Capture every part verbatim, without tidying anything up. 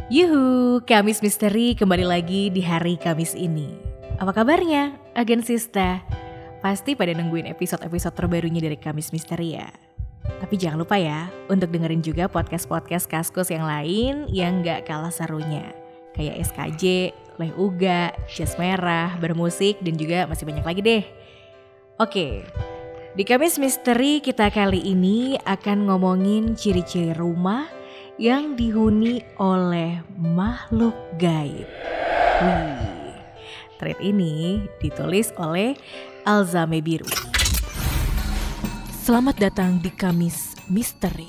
Yuhu, Kamis Misteri kembali lagi di hari Kamis ini. Apa kabarnya, Agen Sista? Pasti pada nungguin episode-episode terbarunya dari Kamis Misteri ya. Tapi jangan lupa ya, untuk dengerin juga podcast-podcast Kaskus yang lain yang gak kalah serunya. Kayak S K J, Leh Uga, Jas Merah, Bermusik, dan juga masih banyak lagi deh. Oke, di Kamis Misteri kita kali ini akan ngomongin ciri-ciri rumah yang dihuni oleh makhluk gaib. Wih, thread ini ditulis oleh Alzame Biru. Selamat datang di Kamis Misteri.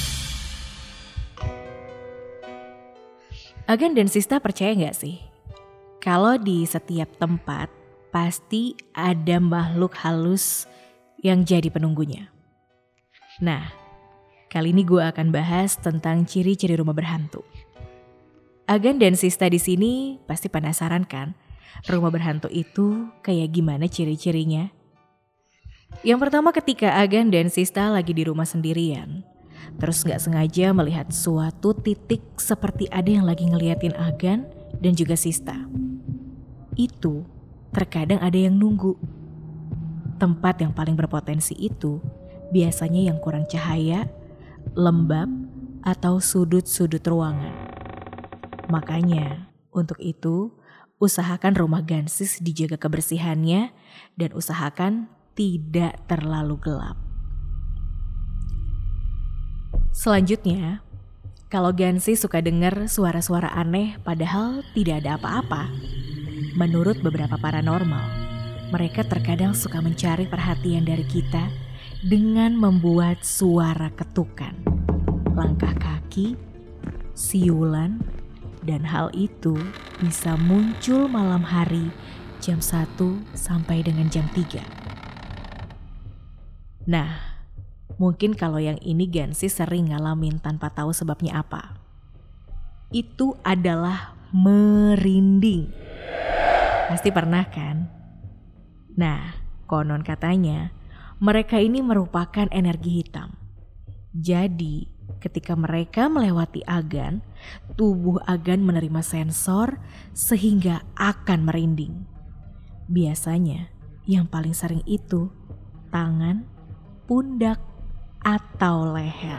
Agen dan Sista percaya gak sih? Kalau di setiap tempat pasti ada makhluk halus yang jadi penunggunya. Nah, kali ini gue akan bahas tentang ciri-ciri rumah berhantu. Agen dan Sista di sini pasti penasaran kan? Rumah berhantu itu kayak gimana ciri-cirinya? Yang pertama, ketika Agen dan Sista lagi di rumah sendirian, terus gak sengaja melihat suatu titik seperti ada yang lagi ngeliatin Agen dan juga Sista. Itu terkadang ada yang nunggu. Tempat yang paling berpotensi itu biasanya yang kurang cahaya, lembab, atau sudut-sudut ruangan. Makanya untuk itu usahakan rumah Gansis dijaga kebersihannya dan usahakan tidak terlalu gelap. Selanjutnya, kalau Gansis suka dengar suara-suara aneh padahal tidak ada apa-apa, menurut beberapa paranormal, mereka terkadang suka mencari perhatian dari kita dengan membuat suara ketukan, langkah kaki, siulan, dan hal itu bisa muncul malam hari jam satu sampai dengan jam tiga. Nah, mungkin kalau yang ini Gansis sering ngalamin tanpa tahu sebabnya apa. Itu adalah merinding. Pasti pernah kan? Nah, konon katanya mereka ini merupakan energi hitam. Jadi, ketika mereka melewati Agan, tubuh Agan menerima sensor sehingga akan merinding. Biasanya, yang paling sering itu tangan, pundak, atau leher.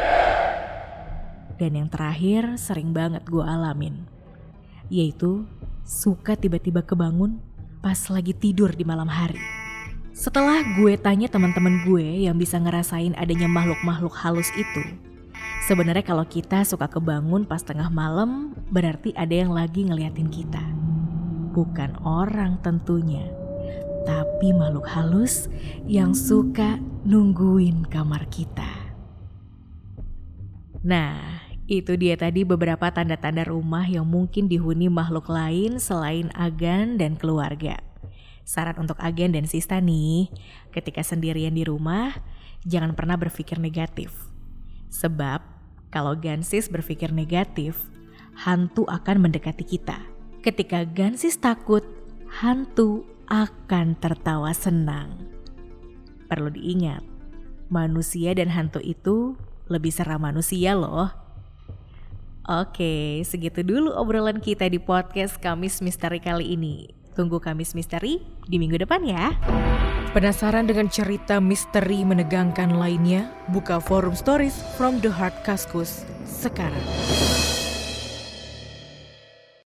Dan yang terakhir sering banget gue alamin, yaitu suka tiba-tiba kebangun pas lagi tidur di malam hari. Setelah gue tanya teman-teman gue yang bisa ngerasain adanya makhluk-makhluk halus itu, sebenarnya kalau kita suka kebangun pas tengah malam berarti ada yang lagi ngeliatin kita. Bukan orang tentunya, tapi makhluk halus yang suka nungguin kamar kita. Nah, itu dia tadi beberapa tanda-tanda rumah yang mungkin dihuni makhluk lain selain Agan dan keluarga. Saran untuk Agen dan Sista nih, ketika sendirian di rumah, jangan pernah berpikir negatif. Sebab, kalau Gansis berpikir negatif, hantu akan mendekati kita. Ketika Gansis takut, hantu akan tertawa senang. Perlu diingat, manusia dan hantu itu lebih seram manusia loh. Oke, segitu dulu obrolan kita di podcast Kamis Misteri kali ini. Tunggu Kamis Misteri di minggu depan ya. Penasaran dengan cerita misteri menegangkan lainnya? Buka forum stories from the heart Kaskus sekarang.